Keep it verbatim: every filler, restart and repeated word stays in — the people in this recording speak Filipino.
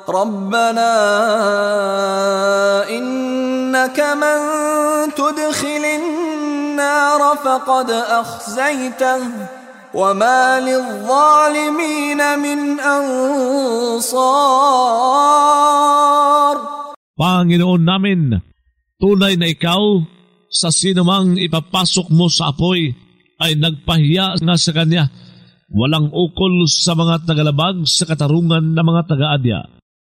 ربنا إنك من تدخل النار فقد أخزيته وما للظالمين من أنصار. Panginoon namin, tunay na ikaw, sa sinumang ipapasok mo sa apoy, ay nagpahiya nga sa kanya. Walang ukol sa mga tagalabag sa katarungan ng mga taga-adya.